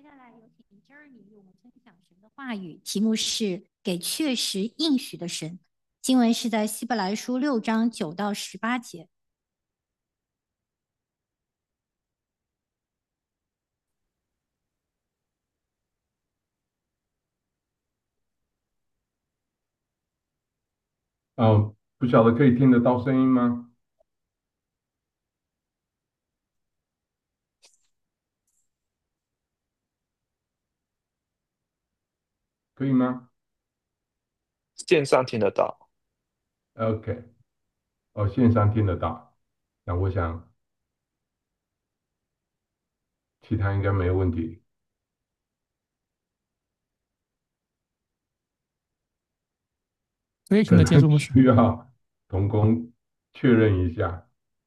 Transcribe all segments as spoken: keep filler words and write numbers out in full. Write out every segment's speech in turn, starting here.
接下来有请 Jeremy 与我们分享神的话语，题目是给确实应许的神。经文是在希伯来书六章九到十八节。 哦，不晓得可以听得到声音吗？可以吗线上听得到。 ？OK，哦，线上听得到。那我想其他应该没有问题， 可以听得见， 可能朱牧师， 需要同工确认一下，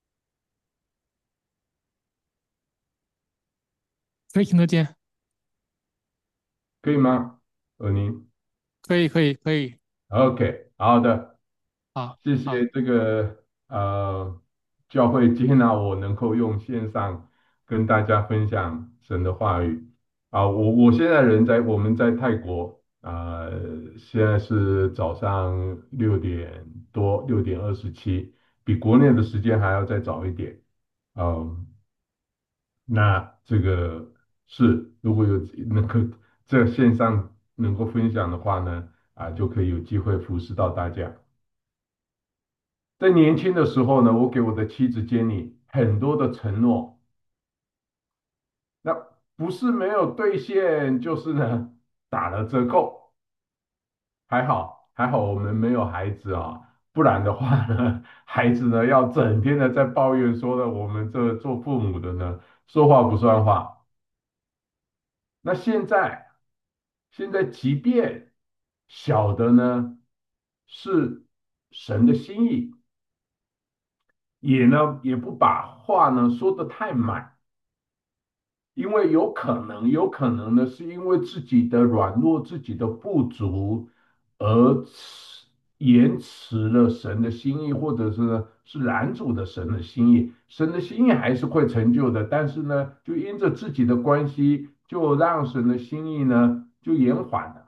可以听得见， 可以吗？尔宁可以，可以，可以， ，OK，好的， 好，好， 谢谢这个呃教会接纳我能够用线上跟大家分享神的话语啊。我我现在人在我们在泰国啊，现在是早上六点多，六点二十七，比国内的时间还要再早一点。嗯，那这个是如果有能够在线上能够分享的话呢，啊，就可以有机会服侍到大家。在年轻的时候呢，我给我的妻子 Jenny 很多的承诺，那不是没有兑现，就是呢打了折扣。还好，还好我们没有孩子啊，不然的话呢，孩子呢要整天的在抱怨说呢，我们这做父母的呢说话不算话。那现在，现在即便小的呢是神的心意，也呢也不把话呢说得太满。因为有可能，有可能呢，是因为自己的软弱、自己的不足，而迟延迟了神的心意，或者是呢是拦阻了神的心意。神的心意还是会成就的，但是呢，就因着自己的关系，就让神的心意呢就延缓了。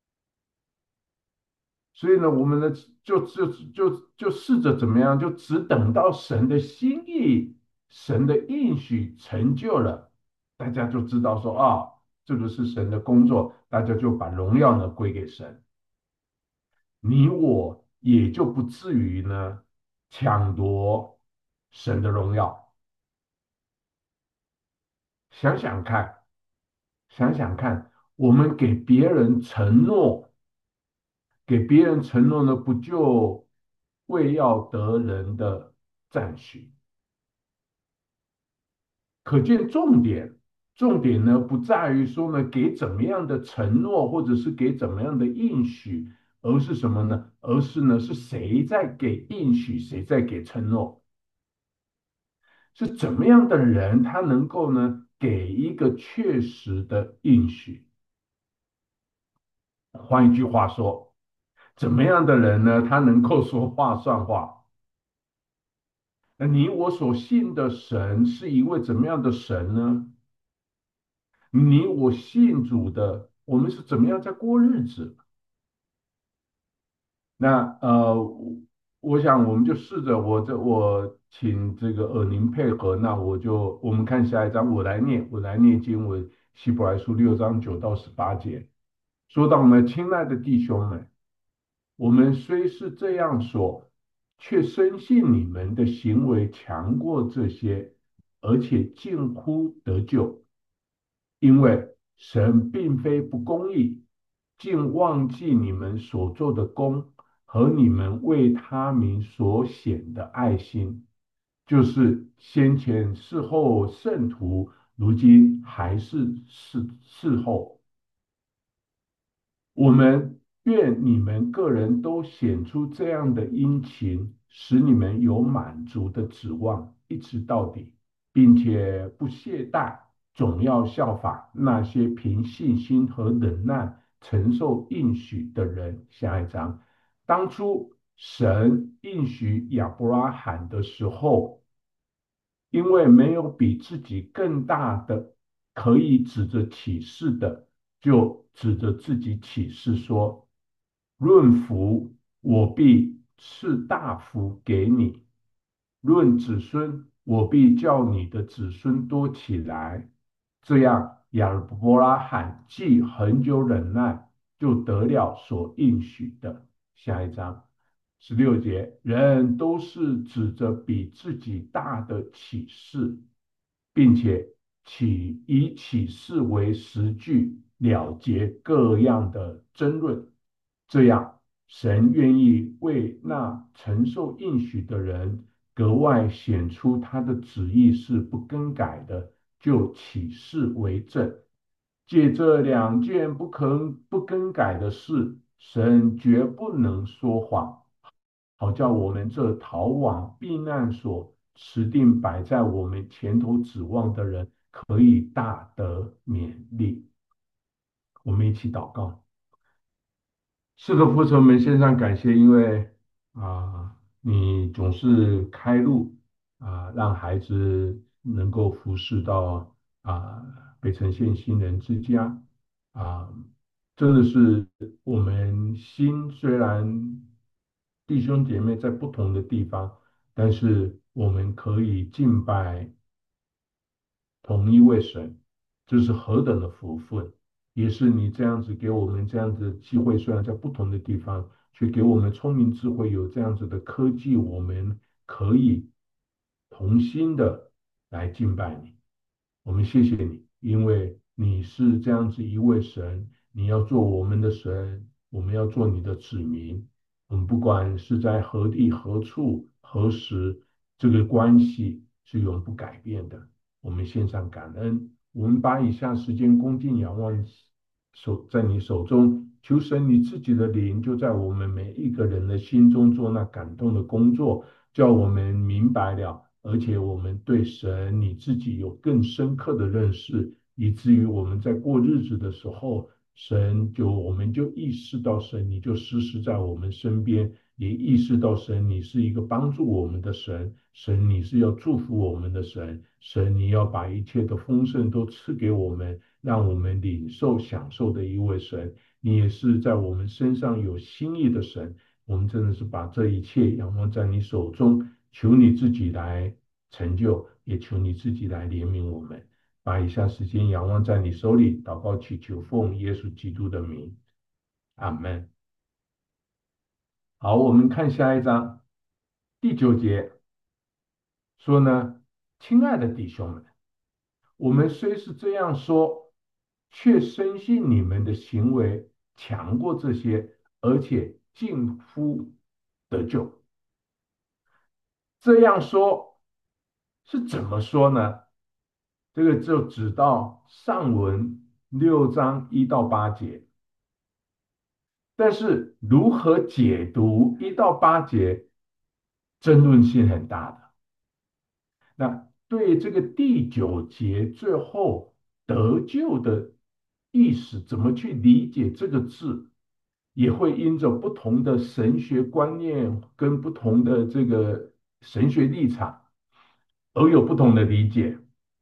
所以呢，我们呢就就就就试着怎么样，就只等到神的心意、神的应许成就了，大家就知道说啊，这个是神的工作，大家就把荣耀呢归给神，你我也就不至于呢抢夺神的荣耀。想想看，想想看，我们给别人承诺，给别人承诺呢，不就为要得人的赞许？可见重点，重点呢不在于说呢给怎么样的承诺，或者是给怎么样的应许，而是什么呢？而是呢是谁在给应许，谁在给承诺？是怎么样的人他能够呢给一个确实的应许？换一句话说，怎么样的人呢他能够说话算话？那你我所信的神是一位怎么样的神呢？你我信主的，我们是怎么样在过日子？那呃，我想我们就试着，我这我请这个尔宁配合，那我就我们看下一章，我来念，我来念经文，希伯来书六章九到十八节，说到呢，亲爱的弟兄们，我们虽是这样说，却深信你们的行为强过这些，而且近乎得救。因为神并非不公义，竟忘记你们所做的功和你们为他名所显的爱心，就是先前侍候圣徒，如今还是侍侍候。我们愿你们个人都显出这样的殷勤，使你们有满足的指望，一直到底，并且不懈怠，总要效法那些凭信心和忍耐承受应许的人。下一章，当初神应许亚伯拉罕的时候，因为没有比自己更大的、 可以指着起誓的，就指着自己起誓说：论福，我必赐大福给你；论子孙，我必叫你的子孙多起来。这样，亚伯拉罕既恒久忍耐，就得了所应许的。下一章十六节，人都是指着比自己大的起誓，并且起以起誓为实据，了结各样的争论。这样，神愿意为那承受应许的人格外显出他的旨意是不更改的，就起誓为证。借这两件不可不更改的事，神绝不能说谎，好叫我们这逃往避难所、持定摆在我们前头指望的人，可以大得勉励。我们一起祷告。是的，父神们献上感谢，因为啊，你总是开路啊，让孩子能够服侍到啊北城县新人之家啊，真的是我们心虽然弟兄姐妹在不同的地方，但是我们可以敬拜同一位神，这是何等的福分！也是你这样子给我们这样子的机会，虽然在不同的地方，却给我们聪明智慧，有这样子的科技，我们可以同心的来敬拜你。我们谢谢你，因为你是这样子一位神，你要做我们的神，我们要做你的子民。我们不管是在何地、何处、何时，这个关系是永不改变的。我们献上感恩，我们把以下时间恭敬仰望手在你手中，求神你自己的灵就在我们每一个人的心中做那感动的工作，叫我们明白了，而且我们对神你自己有更深刻的认识，以至于我们在过日子的时候，神就我们就意识到神你就时时在我们身边，也意识到神你是一个帮助我们的神，神你是要祝福我们的神，神你要把一切的丰盛都赐给我们，让我们领受享受的一位神，你也是在我们身上有心意的神。我们真的是把这一切仰望在你手中，求你自己来成就，也求你自己来怜悯我们。把以下时间仰望在你手里，祷告祈求奉耶稣基督的名，阿门。好，我们看下一章第九节说呢，亲爱的弟兄们，我们虽是这样说，却深信你们的行为强过这些，而且近乎得救。这样说是怎么说呢？这个就指到上文六章一到八节，但是如何解读一到八节，争论性很大的。那对这个第九节最后得救的意思，怎么去理解这个字，也会因着不同的神学观念跟不同的这个神学立场而有不同的理解。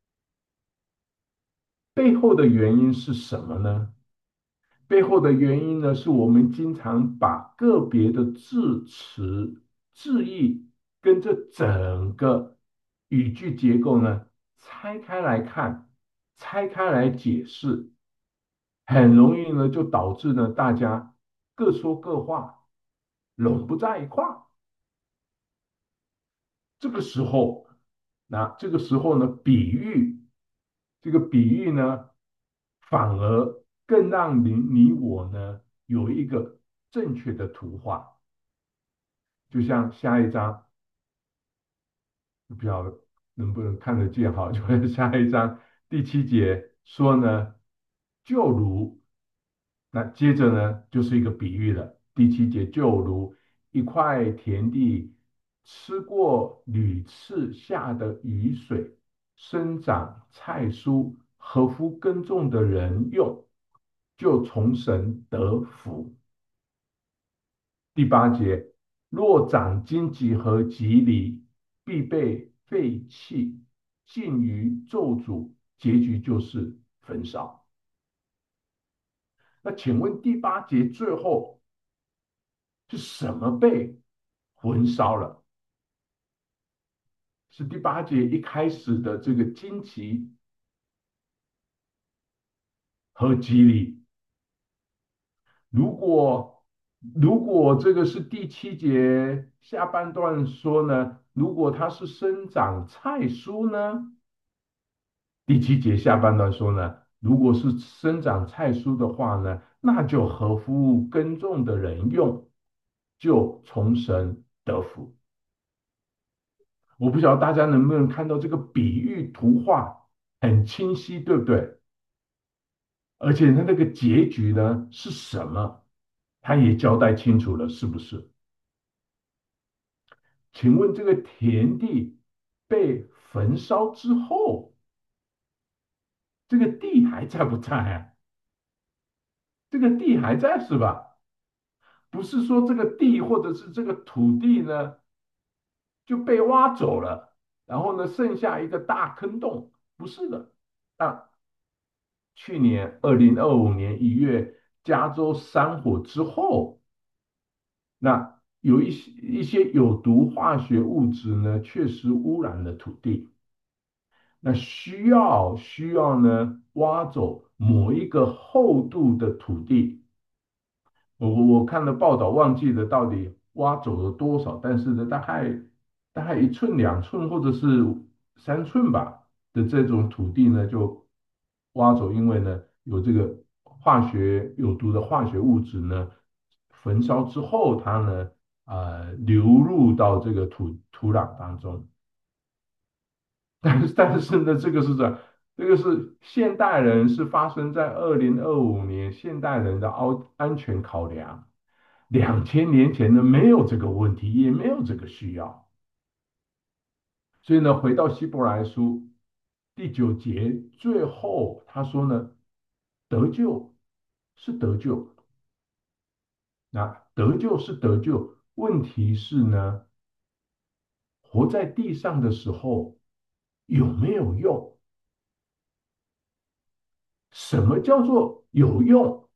背后的原因是什么呢？背后的原因呢，是我们经常把个别的字词、字义跟这整个语句结构呢拆开来看，拆开来解释，很容易呢就导致呢大家各说各话，拢不在一块儿。这个时候，那这个时候呢，比喻这个比喻呢，反而更让你你我呢有一个正确的图画。就像下一章，不知道能不能看得见哈，就是下一章第七节说呢，就如那接着呢就是一个比喻了。第七节就如一块田地吃过屡次下的雨水，生长菜蔬，合乎耕种的人用，就从神得福。第八节，若长荆棘和棘藜，必被废弃，尽于咒诅，结局就是焚烧。那请问第八节最后是什么被焚烧了？是第八节一开始的这个荆棘和蒺藜。如果如果这个是第七节下半段说呢，如果它是生长菜蔬呢？第七节下半段说呢，如果是生长菜蔬的话呢，那就合乎耕种的人用，就从神得福。我不晓得大家能不能看到这个比喻图画很清晰，对不对？而且它那个结局呢是什么，他也交代清楚了，是不是？请问这个田地被焚烧之后，这个地还在不在啊？这个地还在是吧？不是说这个地或者是这个土地呢就被挖走了，然后呢剩下一个大坑洞，不是的。啊，去年二零二五年一月加州山火之后，那有一些一些有毒化学物质呢，确实污染了土地。那需要需要呢挖走某一个厚度的土地。我我看了报道，忘记了到底挖走了多少，但是呢，大概大概一寸、两寸或者是三寸吧的这种土地呢，就挖走，因为呢有这个化学有毒的化学物质呢，焚烧之后，它呢呃流入到这个土土壤当中。但是但是呢，这个是这样，这个是现代人是发生在二零二五年，现代人的安安全考量。两千年前呢，没有这个问题，也没有这个需要。所以呢，回到希伯来书第九节最后，他说呢，得救是得救，那得救是得救，问题是呢，活在地上的时候有没有用？什么叫做有用？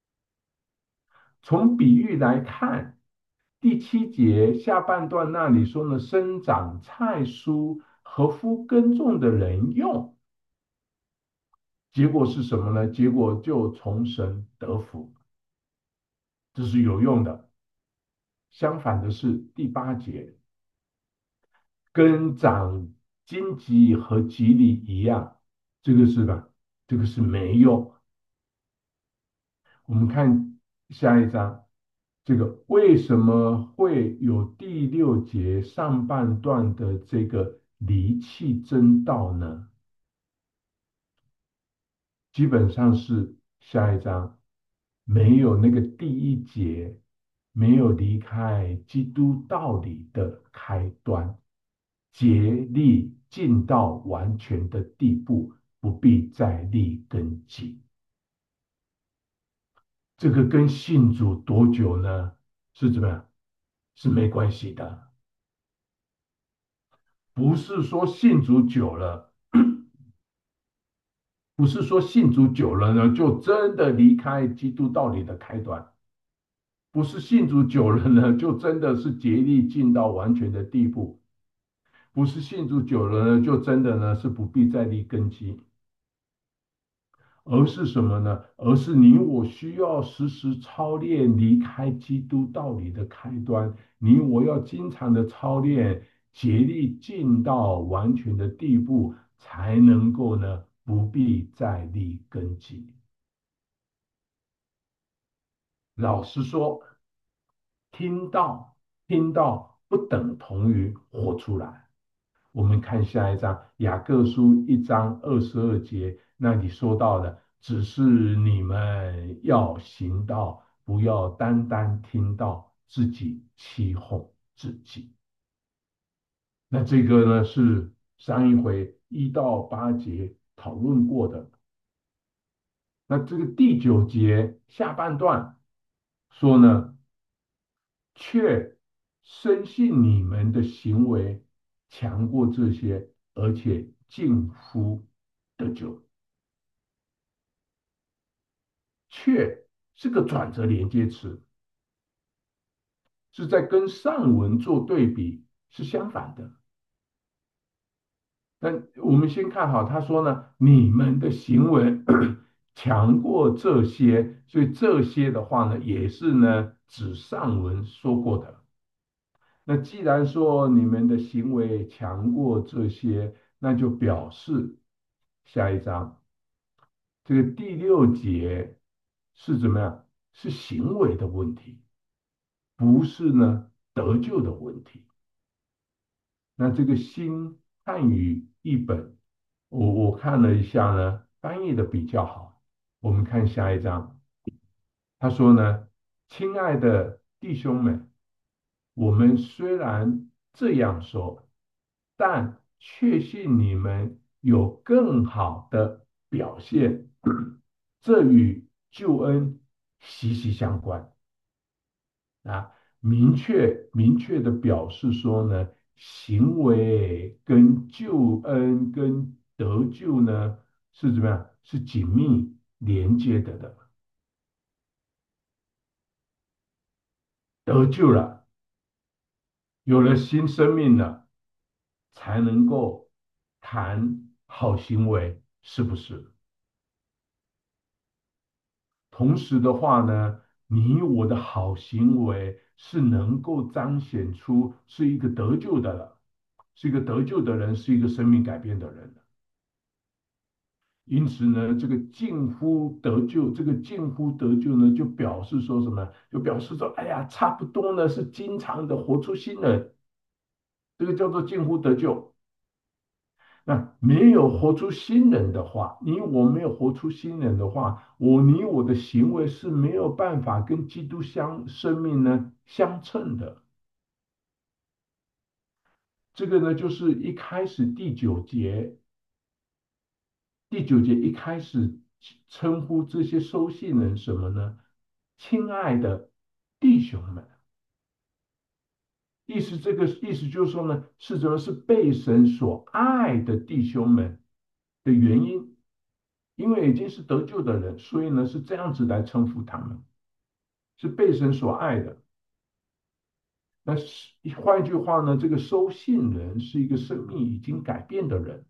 从比喻来看，第七节下半段那里说呢，生长菜蔬，合乎耕种的人用，结果是什么呢？结果就从神得福，这是有用的。相反的是第八节，跟长荆棘和蒺藜一样，这个是吧？这个是没用。我们看下一章，这个为什么会有第六节上半段的这个离弃真道呢？基本上是下一章没有那个第一节没有离开基督道理的开端，竭力进到完全的地步，不必再立根基。这个跟信主多久呢？是怎么样？是没关系的。不是说信主久了，不是说信主久了呢，就真的离开基督道理的开端。不是信主久了呢，就真的是竭力进到完全的地步。不是信主久了呢，就真的呢是不必再立根基。而是什么呢？而是你我需要时时操练离开基督道理的开端，你我要经常的操练，竭力进到完全的地步，才能够呢不必再立根基。老实说，听到听到不等同于活出来。我们看下一章，雅各书一章二十二节，那里说到的，只是你们要行道，不要单单听到，自己欺哄自己。那这个呢，是上一回一到八节讨论过的。那这个第九节下半段说呢，却深信你们的行为强过这些，而且近乎得救。 却是个转折连接词，是在跟上文做对比，是相反的。那我们先看好，他说呢，你们的行为强过这些，所以这些的话呢，也是呢指上文说过的。那既然说你们的行为强过这些，那就表示下一章这个第六节是怎么样？是行为的问题，不是呢得救的问题。那这个新汉语译本，我我看了一下呢，翻译的比较好。我们看下一章，他说呢，亲爱的弟兄们，我们虽然这样说，但确信你们有更好的表现，这与救恩息息相关。啊，明确明确的表示说呢，行为跟救恩跟得救呢是怎么样？是紧密连接的的。得救了，有了新生命了，才能够谈好行为，是不是？同时的话呢，你我的好行为是能够彰显出是一个得救的了，是一个得救的人，是一个生命改变的人。因此呢，这个近乎得救，这个近乎得救呢，就表示说什么？就表示说，哎呀，差不多呢是经常的活出新人，这个叫做近乎得救。那没有活出新人的话，你我没有活出新人的话，我你我的行为是没有办法跟基督相生命呢相称的。这个呢，就是一开始第九节，第九节一开始称呼这些收信人什么呢？亲爱的弟兄们，意思这个意思就是说呢，是什么？是被神所爱的弟兄们的原因。因为已经是得救的人，所以呢是这样子来称呼他们，是被神所爱的。那是换一句话呢，这个收信人是一个生命已经改变的人，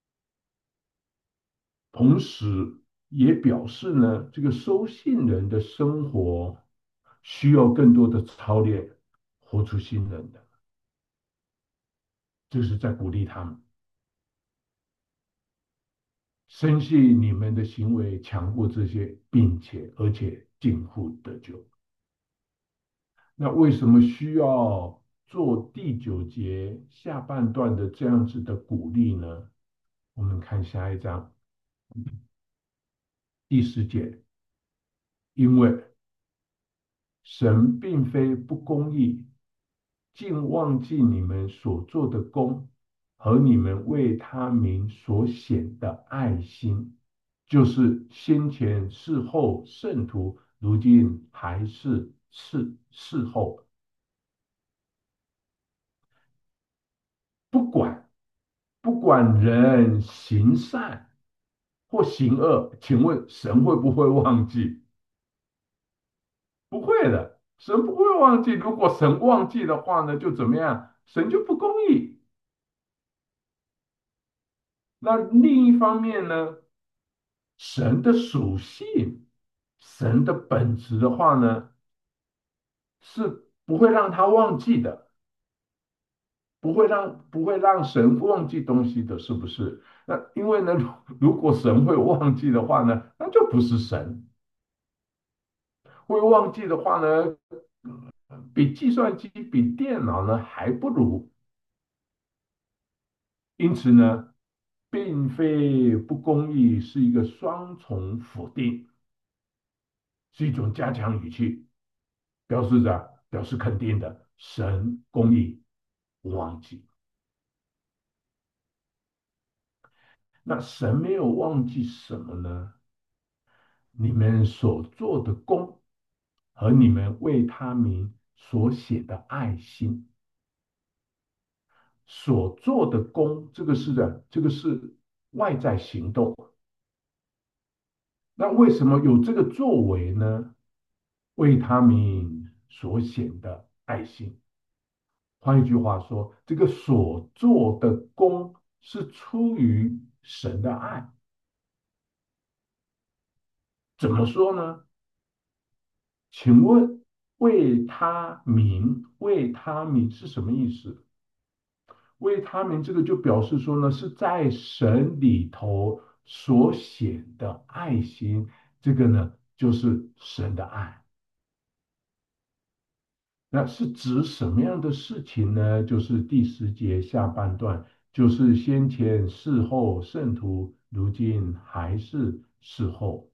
同时也表示呢，这个收信人的生活需要更多的操练，活出新人的，这是在鼓励他们。深信你们的行为强过这些，并且而且近乎得救。那为什么需要做第九节下半段的这样子的鼓励呢？我们看下一章第十节，因为神并非不公义，竟忘记你们所做的功和你们为他名所显的爱心，就是先前侍候圣徒，如今还是侍侍候。不管不管人行善或行恶，请问神会不会忘记？不会的，神不会忘记。如果神忘记的话呢，就怎么样？神就不公义。那另一方面呢，神的属性、神的本质的话呢，是不会让他忘记的，不会让不会让神忘记东西的，是不是？那因为呢，如果神会忘记的话呢，那就不是神。会忘记的话呢，比计算机、比电脑呢还不如。因此呢，并非不公义是一个双重否定，是一种加强语气，表示着表示肯定的，神公义不忘记。那神没有忘记什么呢？你们所做的功和你们为他名所写的爱心。所做的功，这个是的，这个是外在行动。 那为什么有这个作为呢？为他们所显的爱心。换一句话说，这个所做的功是出于神的爱。怎么说呢？请问为他民，为他民是什么意思？为他民这个就表示说呢，是在神里头所显的爱心，这个呢就是神的爱。那是指什么样的事情呢？就是第十节下半段，就是先前事后圣徒，如今还是事后。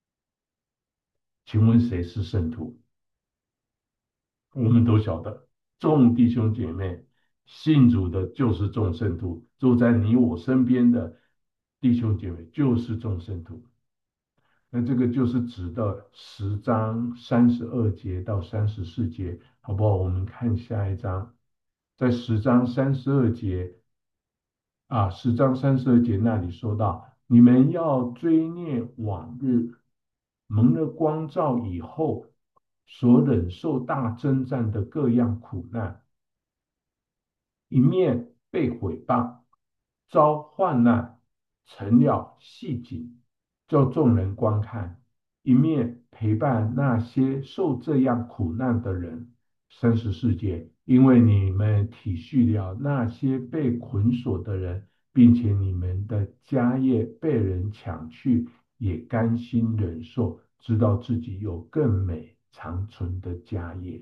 请问谁是圣徒？我们都晓得，众弟兄姐妹，信主的就是众圣徒，住在你我身边的弟兄姐妹就是众圣徒。那这个就是指的十章三十二节到三十四节，好不好？我们看下一章，在十章三十二节啊，十章三十二节那里说到，你们要追念往日蒙了光照以后所忍受大征战的各样苦难，一面被毁谤，遭患难，成了戏景，叫众人观看；一面陪伴那些受这样苦难的人。三十四节，因为你们体恤了那些被捆锁的人，并且你们的家业被人抢去，也甘心忍受，知道自己有更美长存的家业。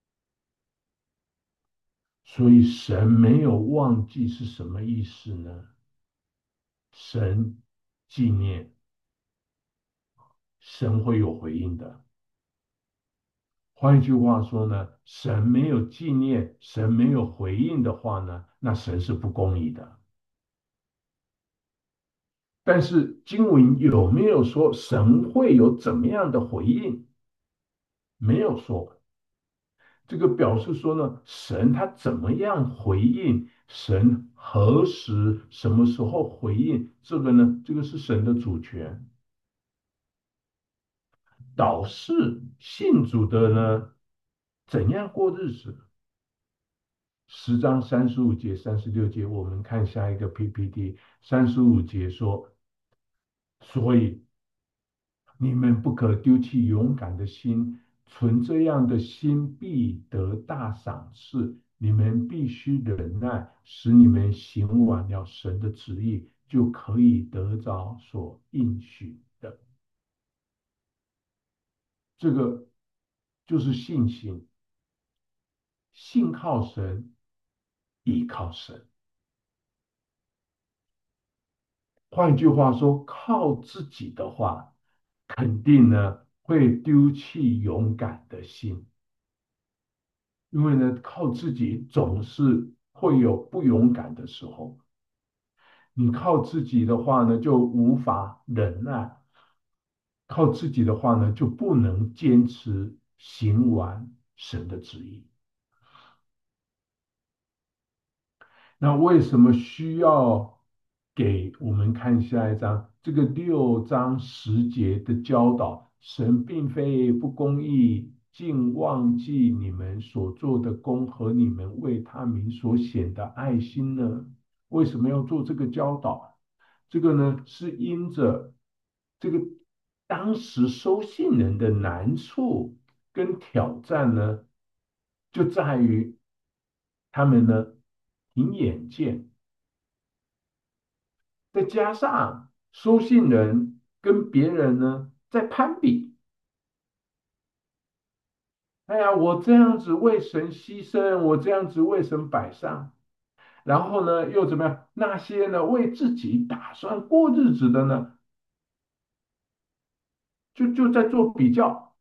所以神没有忘记是什么意思呢？神纪念，神会有回应的。换一句话说呢，神没有纪念，神没有回应的话呢，那神是不公义的。但是经文有没有说神会有怎么样的回应？没有说。这个表示说呢，神他怎么样回应，神何时、什么时候回应，这个呢，这个是神的主权。导致信主的呢，怎样过日子？十章三十五节、三十六节，我们看下一个 P P T。三十五节说，所以你们不可丢弃勇敢的心，存这样的心必得大赏赐。你们必须忍耐，使你们行完了神的旨意，就可以得着所应许的。这个就是信心，信靠神，依靠神。换句话说，靠自己的话，肯定呢会丢弃勇敢的心，因为呢靠自己总是会有不勇敢的时候。你靠自己的话呢，就无法忍耐；靠自己的话呢，就不能坚持行完神的旨意。那为什么需要给我们看下一章这个六章十节的教导？神并非不公义，竟忘记你们所做的功和你们为他民所显的爱心呢？为什么要做这个教导？这个呢，是因着这个当时收信人的难处跟挑战呢，就在于他们呢凭眼见。再加上收信人跟别人呢在攀比，哎呀，我这样子为神牺牲，我这样子为神摆上，然后呢又怎么样？那些呢为自己打算过日子的呢，就就在做比较，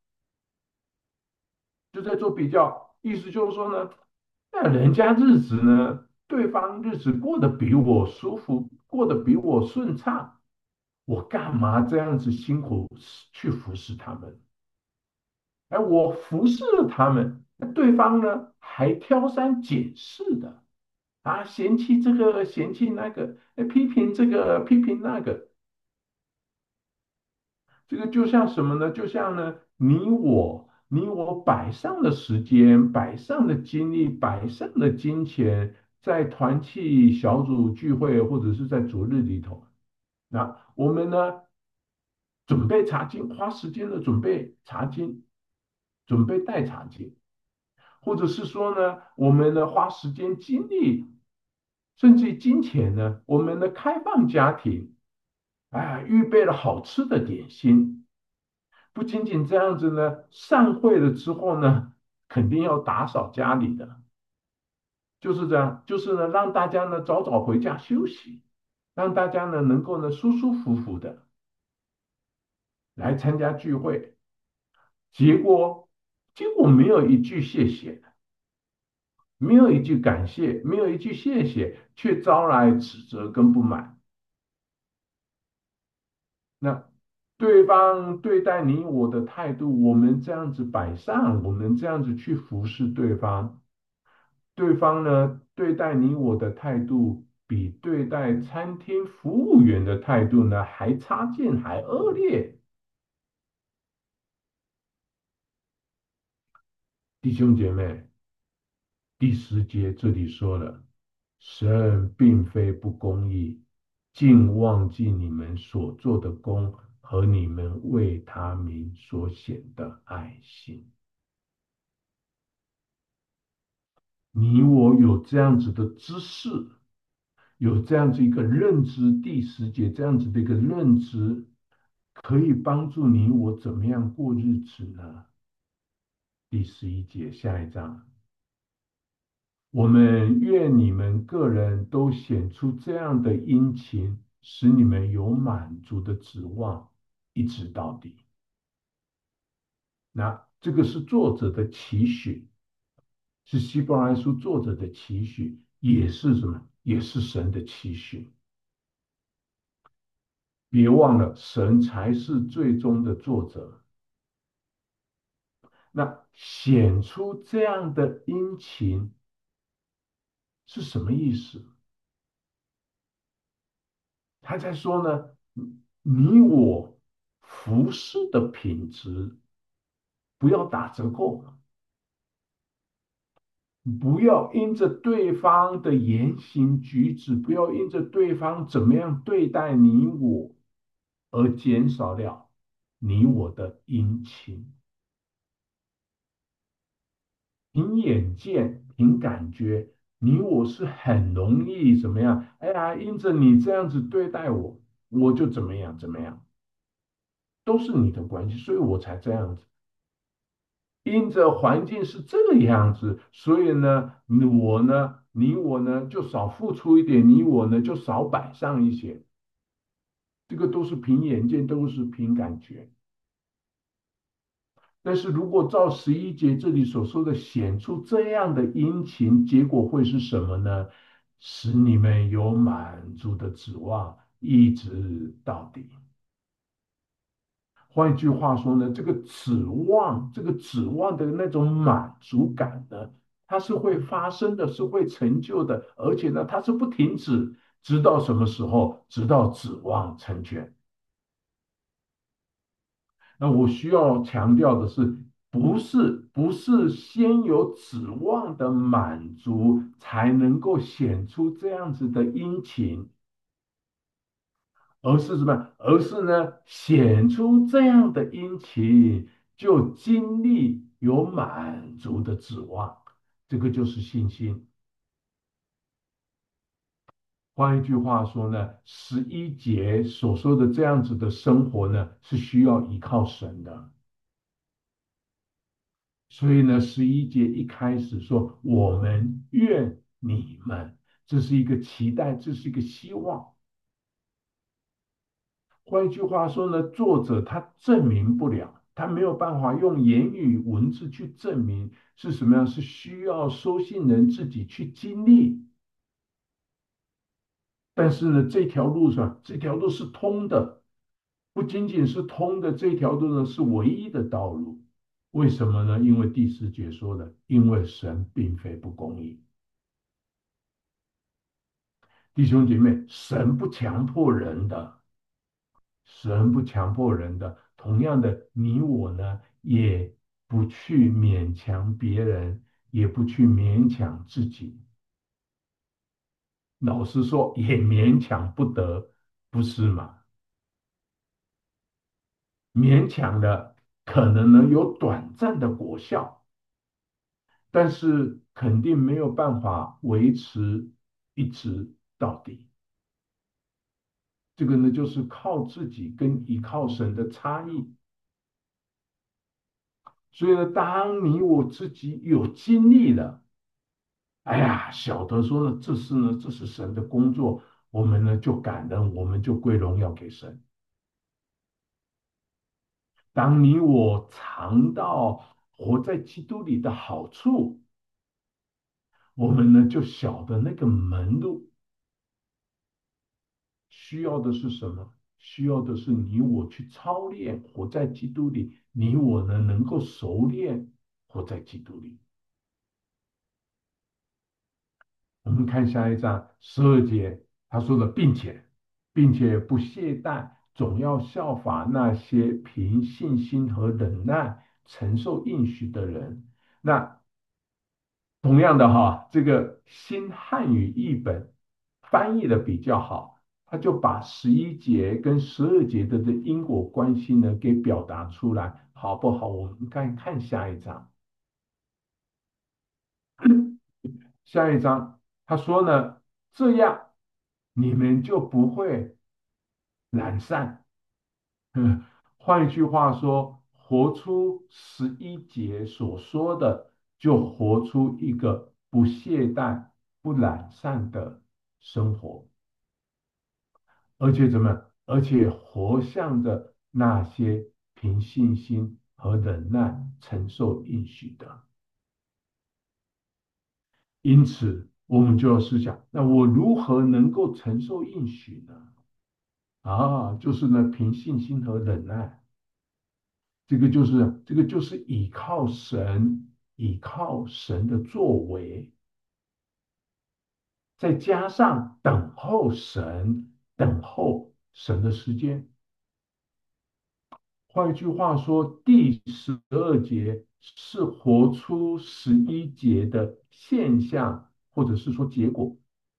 就在做比较，意思就是说呢，那人家日子呢，对方日子过得比我舒服，过得比我顺畅，我干嘛这样子辛苦去服侍他们？哎，我服侍了他们，对方呢还挑三拣四的啊，嫌弃这个，嫌弃那个，哎批评这个，批评那个。 这个就像什么呢？就像呢，你我你我摆上了时间，摆上了精力，摆上了金钱，在团契小组聚会或者是在主日里头，那我们呢准备查经，花时间的准备查经，准备带查经，或者是说呢，我们呢花时间精力，甚至于金钱呢，我们的开放家庭，哎，预备了好吃的点心。不仅仅这样子呢，散会了之后呢，肯定要打扫家里的，就是这样，就是呢，让大家呢早早回家休息，让大家呢能够呢舒舒服服的来参加聚会。结果，结果没有一句谢谢，没有一句感谢，没有一句谢谢，却招来指责跟不满。那对方对待你我的态度，我们这样子摆上，我们这样子去服侍对方，对方呢对待你我的态度，比对待餐厅服务员的态度呢还差劲，还恶劣。弟兄姐妹，第十节这里说了，神并非不公义，竟忘记你们所做的功和你们为他名所显的爱心。你我有这样子的知识，有这样子一个认知，第十节这样子的一个认知，可以帮助你我怎么样过日子呢？第十一节下一章，我们愿你们个人都显出这样的殷勤，使你们有满足的指望，一直到底。那这个是作者的期许，是希伯来书作者的期许，也是什么？也是神的期许。别忘了，神才是最终的作者。那显出这样的殷勤是什么意思？他在说呢，你我服侍的品质不要打折扣，不要因着对方的言行举止，不要因着对方怎么样对待你我，而减少了你我的殷勤。凭眼见，凭感觉，你我是很容易怎么样？哎呀，因着你这样子对待我，我就怎么样怎么样，都是你的关系，所以我才这样子。因着环境是这个样子，所以呢，我呢，你我呢就少付出一点，你我呢就少摆上一些，这个都是凭眼见，都是凭感觉。但是如果照十一节这里所说的显出这样的殷勤，结果会是什么呢？使你们有满足的指望，一直到底。换一句话说呢，这个指望，这个指望的那种满足感呢，它是会发生的，是会成就的，而且呢，它是不停止，直到什么时候？直到指望成全。那我需要强调的是，不是不是先有指望的满足，才能够显出这样子的殷勤，而是什么？而是呢，显出这样的殷勤，就经历有满足的指望，这个就是信心。换一句话说呢，十一节所说的这样子的生活呢，是需要依靠神的。所以呢，十一节一开始说：“我们愿你们”，这是一个期待，这是一个希望。换一句话说呢，作者他证明不了，他没有办法用言语文字去证明是什么样，是需要收信人自己去经历。但是呢，这条路上，这条路是通的，不仅仅是通的，这条路呢是唯一的道路。为什么呢？因为第四节说的，因为神并非不公义。弟兄姐妹，神不强迫人的，神不强迫人的， 同样的，你我呢，也不去勉强别人，也不去勉强自己。老实说，也勉强不得，不是吗？勉强的可能呢有短暂的果效，但是肯定没有办法维持一直到底。这个呢，就是靠自己跟依靠神的差异。所以呢，当你我自己有经历了，哎呀，晓得说呢，这是呢，这是神的工作，我们呢就感恩，我们就归荣耀给神。当你我尝到活在基督里的好处，我们呢就晓得那个门路需要的是什么？需要的是你我去操练，活在基督里，你我呢能够熟练活在基督里。我们看下一章十二节，他说的，并且，并且不懈怠，总要效法那些凭信心和忍耐承受应许的人。那同样的哈，这个新汉语译本翻译的比较好，他就把十一节跟十二节的这因果关系呢给表达出来，好不好？我们看看下一章。下一章他说呢，这样你们就不会懒散。嗯，换一句话说，活出十一节所说的，就活出一个不懈怠、不懒散的生活，而且怎么？而且活像着那些凭信心和忍耐承受应许的。因此，我们就要思想：那我如何能够承受应许呢？啊，就是呢，凭信心和忍耐。这个就是这个就是倚靠神，倚靠神的作为，再加上等候神，等候神的时间。换一句话说，第十二节是活出十一节的现象，或者是说结果，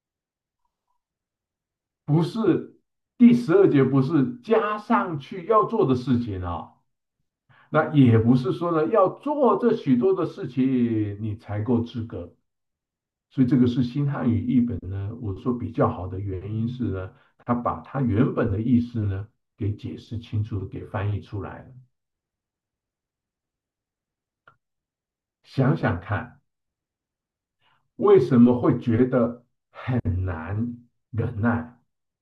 不是第十二节不是加上去要做的事情啊。那也不是说呢，要做这许多的事情你才够资格。所以这个是新汉语译本呢，我说比较好的原因是呢，他把他原本的意思呢给解释清楚，给翻译出来了。想想看，为什么会觉得很难忍耐？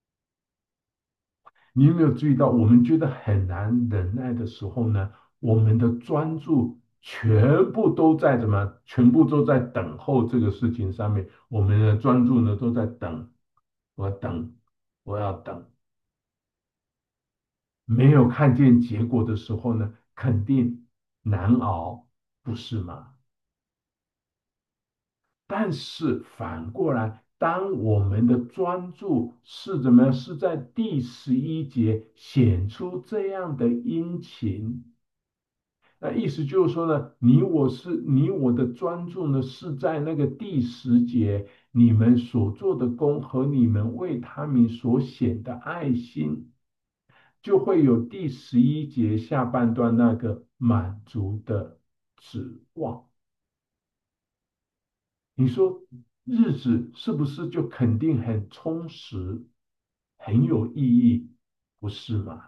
你有没有注意到，我们觉得很难忍耐的时候呢，我们的专注全部都在怎么？全部都在等候这个事情上面。我们的专注呢，都在等，我要等，我要等。没有看见结果的时候呢，肯定难熬，不是吗？但是反过来，当我们的专注是怎么样？是在第十一节显出这样的殷勤。那意思就是说呢，你我是你我的专注呢，是在那个第十节你们所做的功和你们为他们所显的爱心，就会有第十一节下半段那个满足的指望。你说日子是不是就肯定很充实、很有意义？不是吗？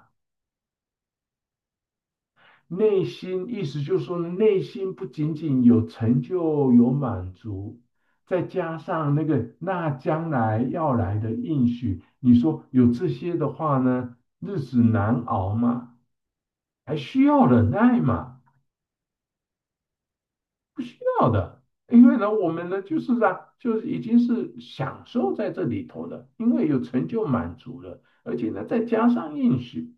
内心意思就是说，内心不仅仅有成就、有满足，再加上那个那将来要来的应许，你说有这些的话呢，日子难熬吗？还需要忍耐吗？不需要的，因为呢，我们呢就是啊，就是已经是享受在这里头了，因为有成就满足了，而且呢，再加上应许，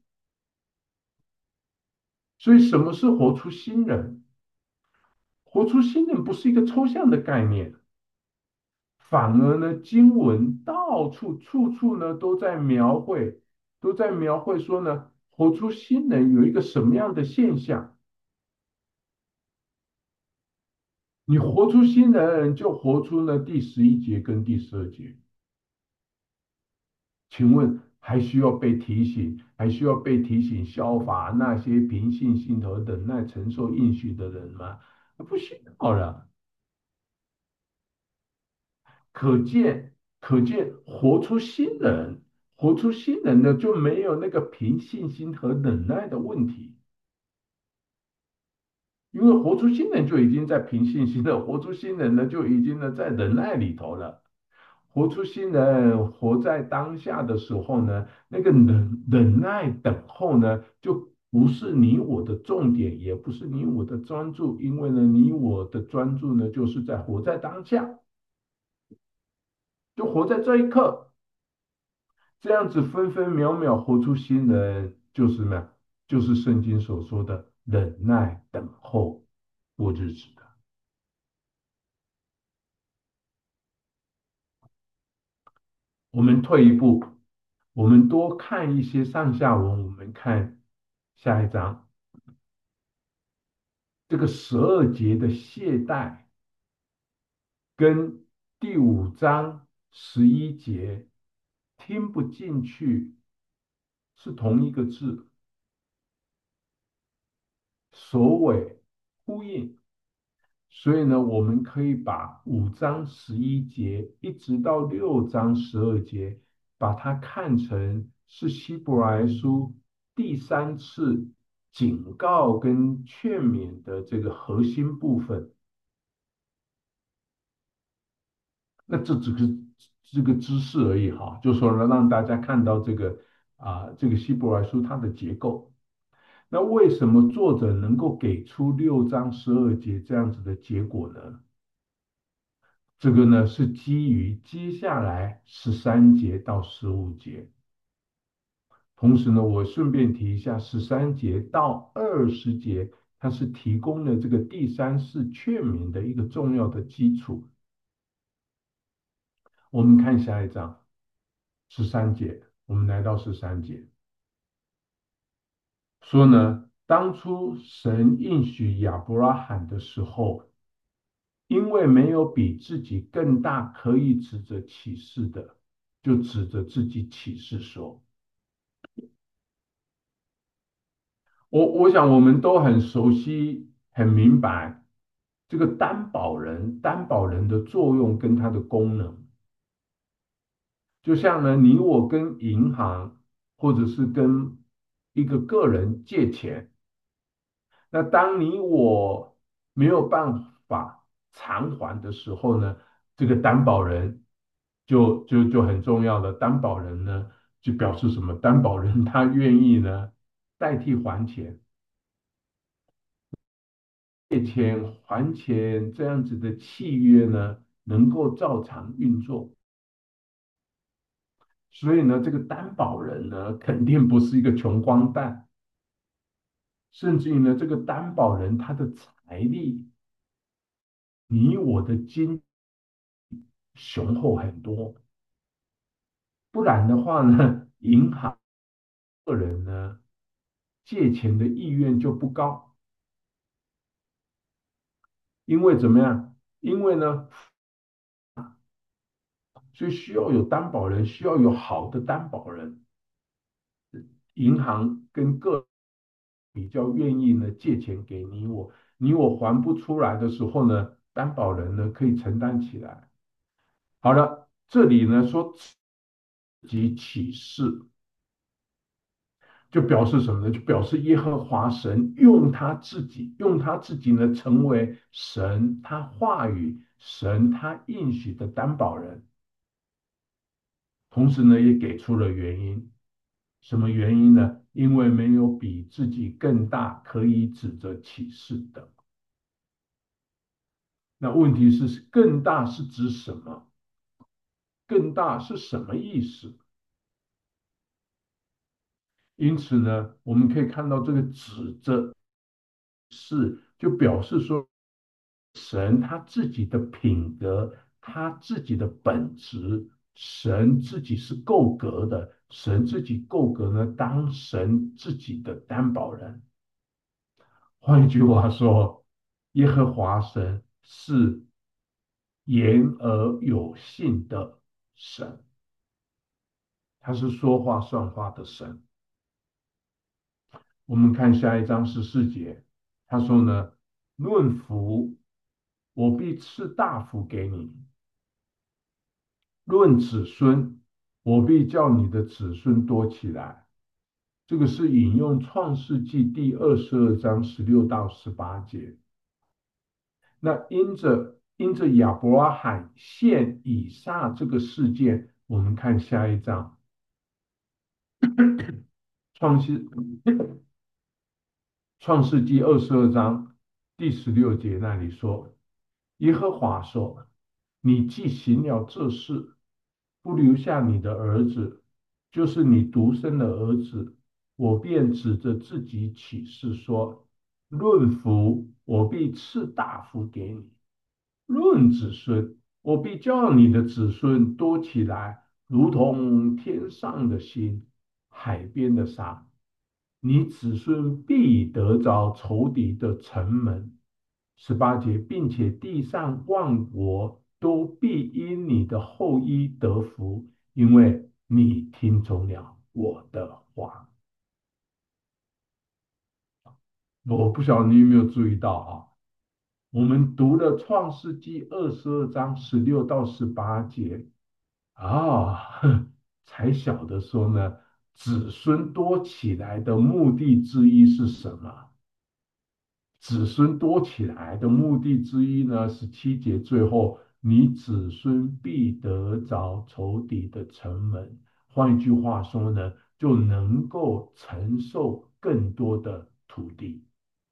所以什么是活出新人？活出新人不是一个抽象的概念，反而呢，经文到处处处呢都在描绘，都在描绘说呢， 活出新人有一个什么样的现象？你活出新人，就活出了第十一节跟第十二节。请问还需要被提醒，还需要被提醒效法那些凭信心和忍耐承受应许的人吗？不需要了。可见，可见，活出新人，活出新人的就没有那个凭信心和忍耐的问题，因为活出新人就已经在凭信心了，活出新人呢就已经呢在忍耐里头了。活出新人，活在当下的时候呢，那个忍忍耐等候呢，就不是你我的重点，也不是你我的专注，因为呢，你我的专注呢，就是在活在当下，就活在这一刻。这样子分分秒秒活出新人，就是什么呀？就是圣经所说的忍耐等候过日子的。我们退一步，我们多看一些上下文，我们看下一章，这个十二节的懈怠，跟第五章十一节听不进去是同一个字，首尾呼应。所以呢，我们可以把五章十一节一直到六章十二节，把它看成是希伯来书第三次警告跟劝勉的这个核心部分。那这只是这个知识而已哈，就说呢，让大家看到这个啊，这个希伯来书它的结构。那为什么作者能够给出六章十二节这样子的结果呢？这个呢是基于接下来十三节到十五节。同时呢，我顺便提一下，十三节到二十节，它是提供了这个第三世劝勉的一个重要的基础。我们看下一章，十三节，我们来到十三节，说呢，当初神应许亚伯拉罕的时候，因为没有比自己更大可以指着启示的，就指着自己启示说。我我想我们都很熟悉、很明白这个担保人，担保人的作用跟它的功能。就像呢，你我跟银行或者是跟一个个人借钱，那当你我没有办法偿还的时候呢，这个担保人就就就很重要了。担保人呢，就表示什么？担保人他愿意呢代替还钱。借钱还钱这样子的契约呢，能够照常运作。所以呢，这个担保人呢，肯定不是一个穷光蛋，甚至于呢，这个担保人他的财力，你我的金雄厚很多。不然的话呢，银行个人呢，借钱的意愿就不高，因为怎么样？因为呢，所以需要有担保人，需要有好的担保人。银行跟个比较愿意呢借钱给你我，你我还不出来的时候呢，担保人呢可以承担起来。好了，这里呢说自己起誓，就表示什么呢？就表示耶和华神用他自己，用他自己呢成为神他话语、神他应许的担保人，同时呢也给出了原因。什么原因呢？因为没有比自己更大可以指着启示的。那问题是，更大是指什么？更大是什么意思？因此呢，我们可以看到这个指着是，就表示说，神他自己的品格，他自己的本质，神自己是够格的， 神自己够格呢，当神自己的担保人。换一句话说，耶和华神是言而有信的神，他是说话算话的神。我们看下一章十四节，他说呢：论福，我必赐大福给你；论子孙，我必叫你的子孙多起来。这个是引用创世纪第二十二章十六到十八节。那因着因着亚伯拉罕献以撒这个事件，我们看下一章，创世创世纪二十二章第十六节那里说，耶和华说：你既行了这事，不留下你的儿子，就是你独生的儿子，我便指着自己起誓说：论福，我必赐大福给你；论子孙，我必叫你的子孙多起来，如同天上的星，海边的沙。你子孙必得着仇敌的城门。十八节，并且地上万国都必因你的后裔得福，因为你听从了我的话。我不晓得你有没有注意到啊？我们读了创世纪二十二章十六到十八节啊，才晓得说呢，子孙多起来的目的之一是什么？子孙多起来的目的之一呢，十七节最后，你子孙必得着仇敌的城门。换一句话说呢，就能够承受更多的土地。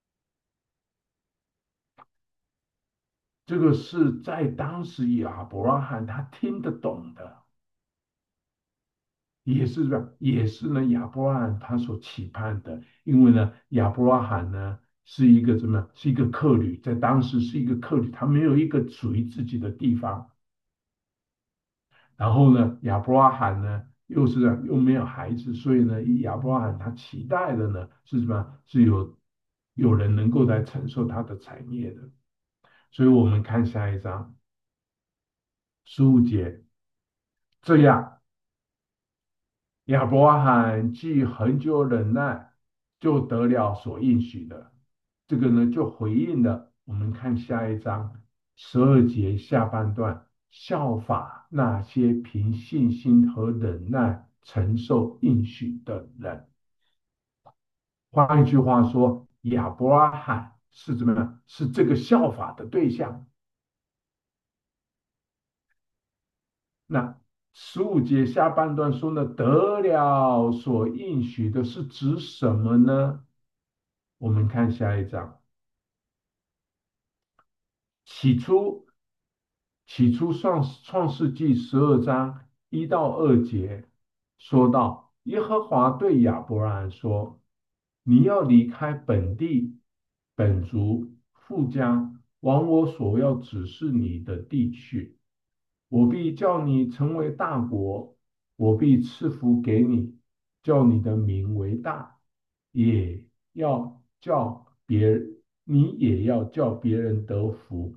这个是在当时亚伯拉罕他听得懂的，也是吧，也是呢亚伯拉罕他所期盼的。因为呢，亚伯拉罕呢是一个怎么样？是一个客旅，在当时是一个客旅，他没有一个属于自己的地方。然后呢，亚伯拉罕呢又是又没有孩子，所以呢，亚伯拉罕他期待的呢是什么？是有有人能够来承受他的产业的。所以我们看下一章十五节，这样亚伯拉罕既恒久忍耐，就得了所应许的。这个呢，就回应了我们看下一章十二节下半段，效法那些凭信心和忍耐承受应许的人。换一句话说，亚伯拉罕是怎么样？是这个效法的对象。那十五节下半段说呢，得了所应许的是指什么呢？我们看下一章。起初，起初创创世纪十二章一到二节说到，耶和华对亚伯拉罕说：你要离开本地、本族、父家，往我所要指示你的地去。我必叫你成为大国，我必赐福给你，叫你的名为大，也要叫别你也要叫别人得福。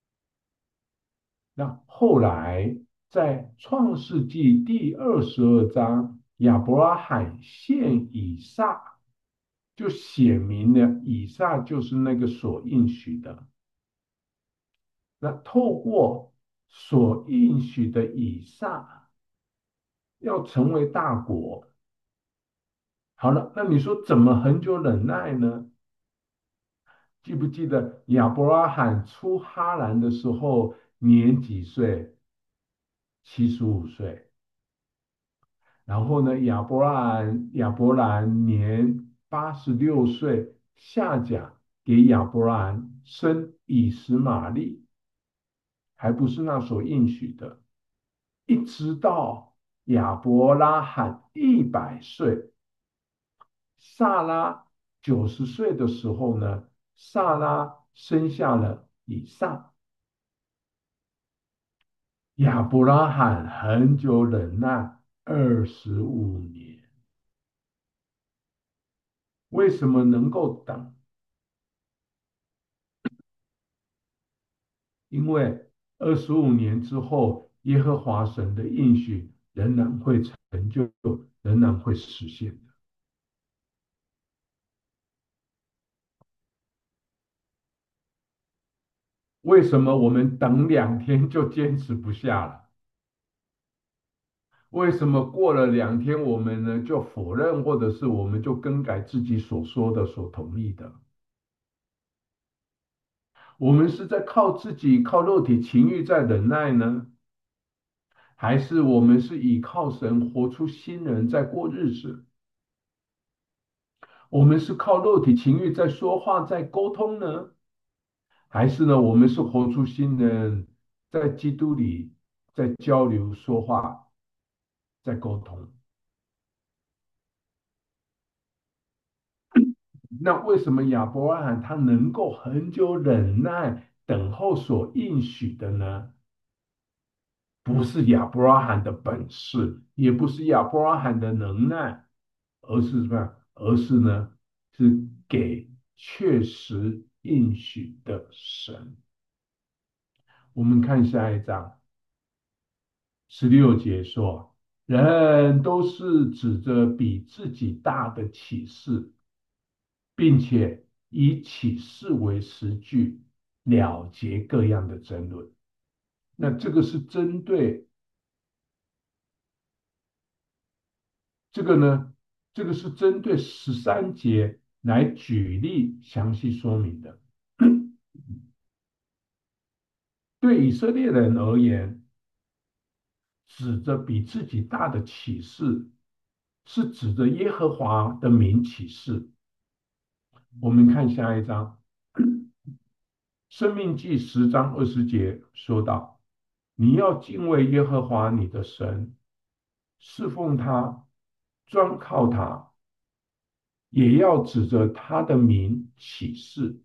那后来在创世纪第二十二章，亚伯拉罕献以撒，就写明了以撒就是那个所应许的。那透过所应许的以撒，要成为大国。好了，那你说怎么恒久忍耐呢？记不记得亚伯拉罕出哈兰的时候年几岁？七十五岁。然后呢，亚伯兰亚伯兰年八十六岁，下甲给亚伯兰生以实玛利，还不是那所应许的。一直到亚伯拉罕一百岁，萨拉九十岁的时候呢，萨拉生下了以撒。亚伯拉罕很久忍耐， 二十五年。为什么能够等？因为二十五年之后，耶和华神的应许仍然会成就，仍然会实现的。为什么我们等两天就坚持不下了？为什么过了两天我们呢就否认，或者是我们就更改自己所说的、所同意的？我们是在靠自己、靠肉体情欲在忍耐呢，还是我们是倚靠神活出新人在过日子？我们是靠肉体情欲在说话、在沟通呢，还是呢我们是活出新人，在基督里在交流、说话、在沟通？那为什么亚伯拉罕他能够很久忍耐等候所应许的呢？不是亚伯拉罕的本事，也不是亚伯拉罕的能耐，而是什么样？而是呢，是给确实应许的神。我们看下一章，十六节说：人都是指着比自己大的启示，并且以启示为实据，了结各样的争论。那这个是针对这个呢，这个是针对十三节来举例详细说明的。对以色列人而言，指着比自己大的启示，是指着耶和华的名启示。我们看下一章，《生命记》十章二十节说道：你要敬畏耶和华你的神，侍奉他，专靠他，也要指着他的名起誓。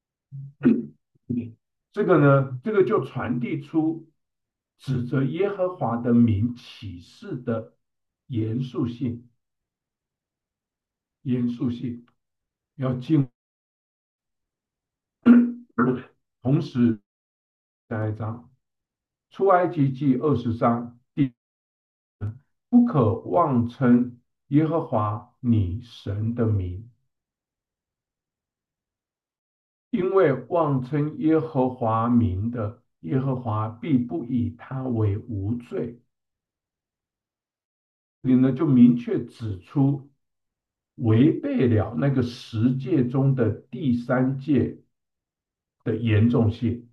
这个呢，这个就传递出指着耶和华的名起誓的严肃性，严肃性要敬。同时，下一章出埃及记二十章第不可妄称耶和华你神的名，因为妄称耶和华名的，耶和华必不以他为无罪。这里呢就明确指出，违背了那个十诫中的第三诫的严重性，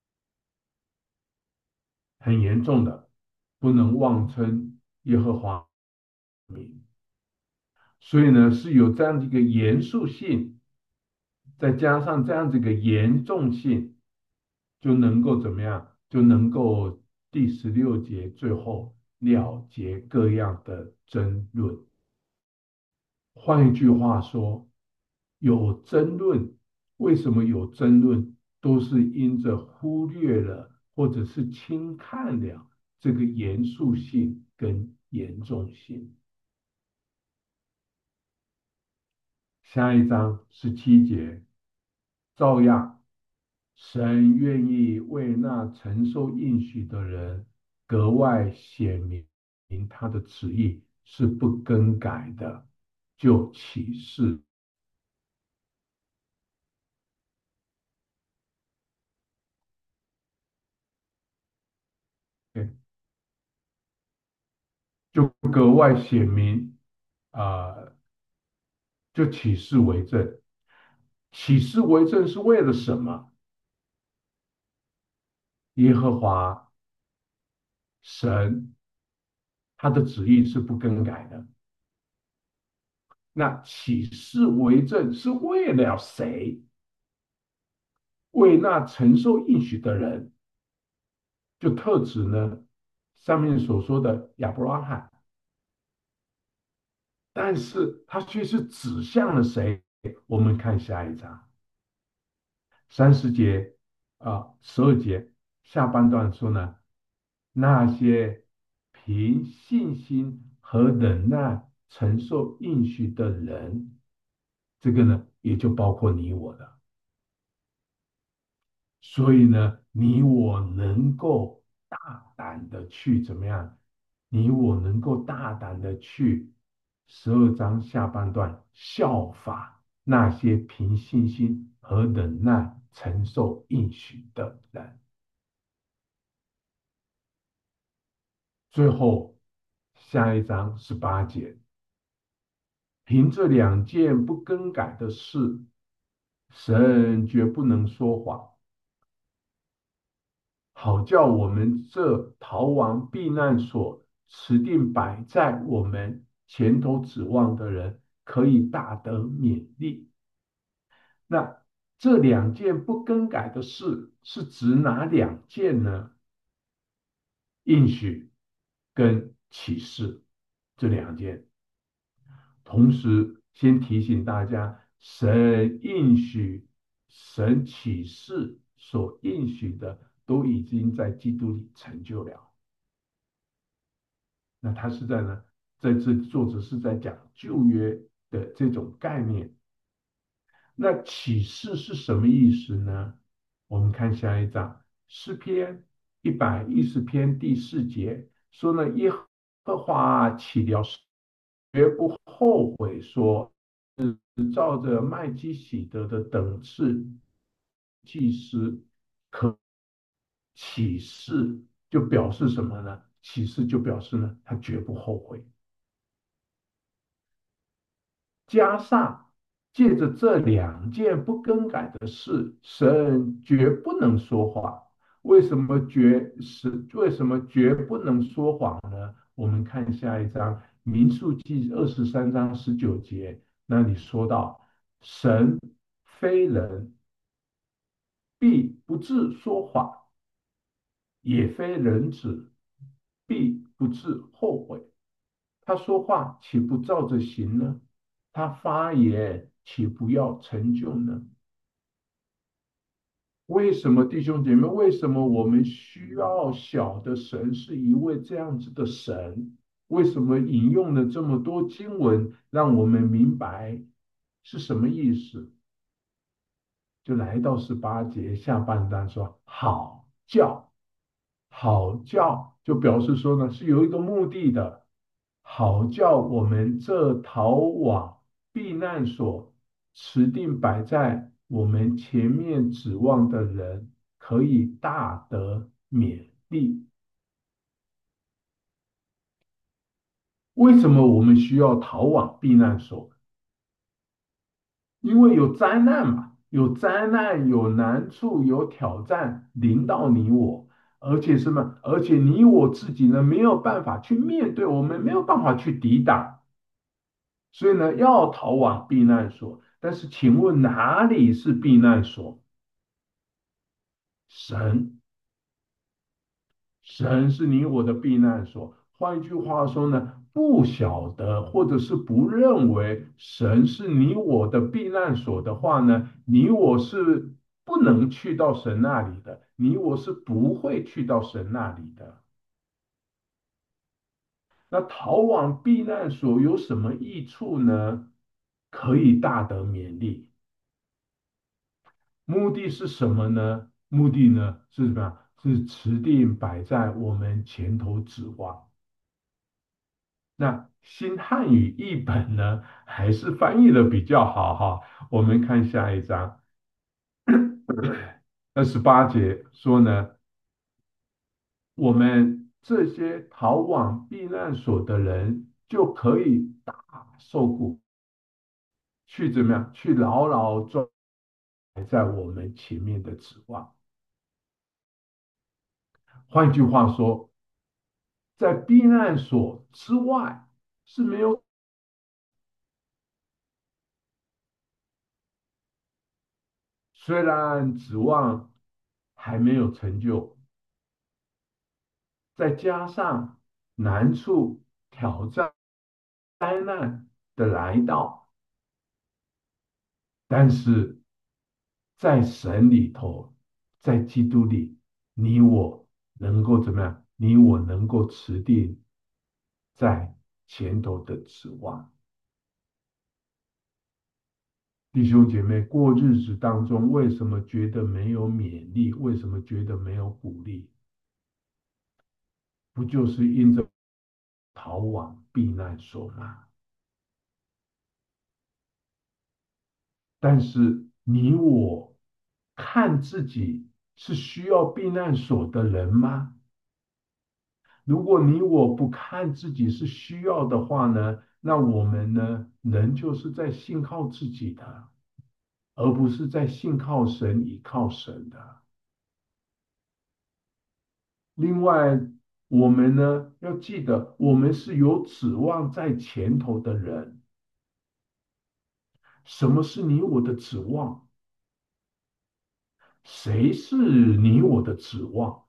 很严重的，不能妄称耶和华名。所以呢，是有这样的一个严肃性，再加上这样子一个严重性，就能够怎么样？就能够第十六节最后了结各样的争论。换一句话说，有争论，为什么有争论？都是因着忽略了或者是轻看了这个严肃性跟严重性。下一章十七节，照样，神愿意为那承受应许的人格外显明他的旨意是不更改的，就启示。对，就格外显明，啊、呃就起誓为证。起誓为证是为了什么？耶和华神他的旨意是不更改的。那起誓为证是为了谁？为那承受应许的人，就特指呢上面所说的亚伯拉罕。但是他却是指向了谁？我们看下一章。三十节啊，十二节下半段说呢，那些凭信心和忍耐承受应许的人，这个呢，也就包括你我了。所以呢，你我能够大胆的去怎么样？你我能够大胆的去十二章下半段效法那些凭信心和忍耐承受应许的人。最后下一章十八节，凭这两件不更改的事，神绝不能说谎，好叫我们这逃亡避难所持定摆在我们前头指望的人，可以大得勉励。那这两件不更改的事是指哪两件呢？应许跟启示这两件。同时，先提醒大家，神应许、神启示所应许的，都已经在基督里成就了。那他是在呢，在这作者是在讲旧约的这种概念。那启示是什么意思呢？我们看下一章，诗篇一百一十篇第四节说呢，耶和华起了誓，绝不后悔说，是照着麦基洗德的等次祭司可启示，就表示什么呢？启示就表示呢，他绝不后悔。加上借着这两件不更改的事，神绝不能说谎。为什么绝是为什么绝不能说谎呢？我们看下一章民数记二十三章十九节，那里说到，神非人，必不至说谎，也非人子，必不至后悔。他说话岂不照着行呢？他发言岂不要成就呢？为什么弟兄姐妹？为什么我们需要晓得神是一位这样子的神？为什么引用了这么多经文，让我们明白是什么意思？就来到十八节下半段说好叫，好叫就表示说呢是有一个目的的，好叫我们这逃往避难所持定摆在我们前面指望的人，可以大得勉励。为什么我们需要逃往避难所？因为有灾难嘛，有灾难，有难处，有挑战临到你我，而且什么？而且你我自己呢，没有办法去面对，我们没有办法去抵挡，所以呢，要逃往避难所。但是，请问哪里是避难所？神，神是你我的避难所。换一句话说呢，不晓得或者是不认为神是你我的避难所的话呢，你我是不能去到神那里的，你我是不会去到神那里的。那逃往避难所有什么益处呢？可以大得勉励。目的是什么呢？目的呢是什么样？是持定摆在我们前头指望。那新汉语译本呢，还是翻译的比较好哈。我们看下一章，二十八节说呢，我们这些逃往避难所的人，就可以大受苦，去怎么样？去牢牢抓在我们前面的指望。换句话说，在避难所之外是没有。虽然指望还没有成就，再加上难处、挑战、灾难的来到，但是在神里头，在基督里，你我能够怎么样？你我能够持定在前头的指望。弟兄姐妹，过日子当中，为什么觉得没有勉励？为什么觉得没有鼓励？不就是因着逃往避难所吗？但是你我看自己是需要避难所的人吗？如果你我不看自己是需要的话呢，那我们呢，人就是在信靠自己的，而不是在信靠神、倚靠神的。另外，我们呢要记得，我们是有指望在前头的人。什么是你我的指望？谁是你我的指望？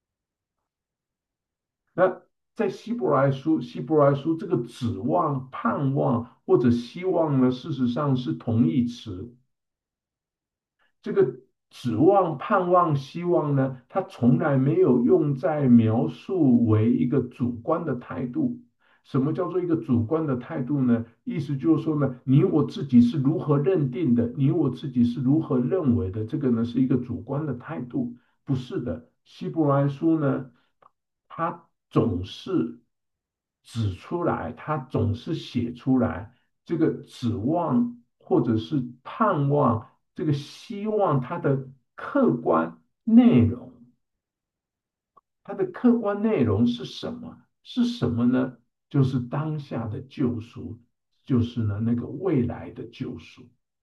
那在希伯来书，希伯来书这个指望、盼望或者希望呢，事实上是同义词。这个指望、盼望、希望呢，它从来没有用在描述为一个主观的态度。什么叫做一个主观的态度呢？意思就是说呢，你我自己是如何认定的，你我自己是如何认为的，这个呢是一个主观的态度，不是的。希伯来书呢，它总是指出来，它总是写出来，这个指望或者是盼望。这个希望它的客观内容，它的客观内容是什么？是什么呢？就是当下的救赎，就是呢那个未来的救赎。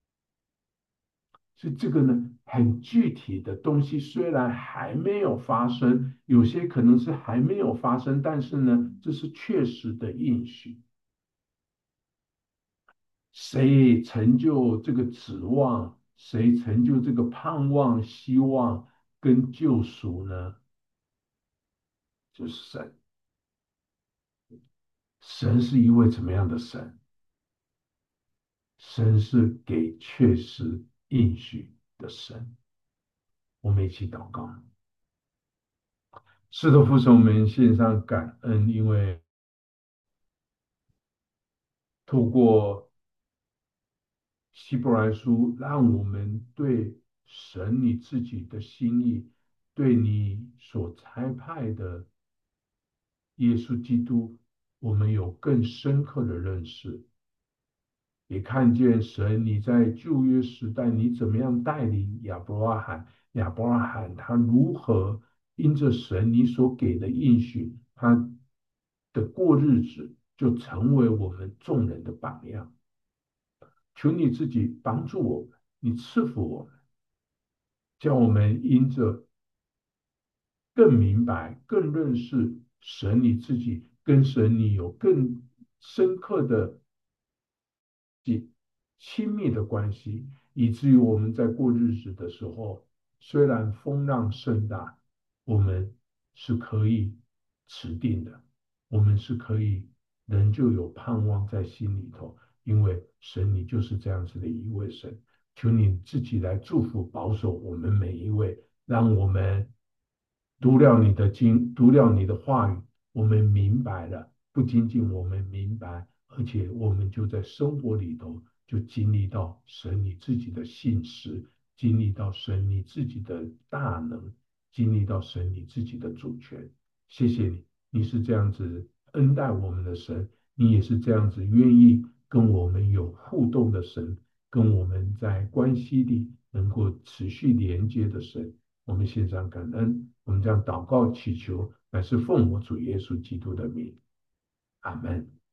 所以这个呢很具体的东西，虽然还没有发生，有些可能是还没有发生，但是呢这是确实的应许。谁成就这个指望？谁成就这个盼望、希望跟救赎呢？就是神。神是一位怎么样的神？神是给确实应许的神。我们一起祷告。是的，父神，我们献上感恩，因为透过希伯来书，让我们对神你自己的心意，对你所差派的耶稣基督，我们有更深刻的认识，也看见神你在旧约时代你怎么样带领亚伯拉罕，亚伯拉罕他如何因着神你所给的应许，他的过日子就成为我们众人的榜样。求你自己帮助我们，你赐福我们，叫我们因着更明白、更认识神你自己，跟神你有更深刻的、亲密的关系，以至于我们在过日子的时候，虽然风浪甚大，我们是可以持定的，我们是可以仍旧有盼望在心里头，因为神你就是这样子的一位神。求你自己来祝福保守我们每一位，让我们读了你的经，读了你的话语，我们明白了，不仅仅我们明白，而且我们就在生活里头就经历到神你自己的信实，经历到神你自己的大能，经历到神你自己的主权。谢谢你，你是这样子恩待我们的神，你也是这样子愿意跟我们有互动的神。跟我们在关系里能够持续连接的神，我们献上感恩，我们将祷告祈求，乃是奉我主耶稣基督的名，阿门。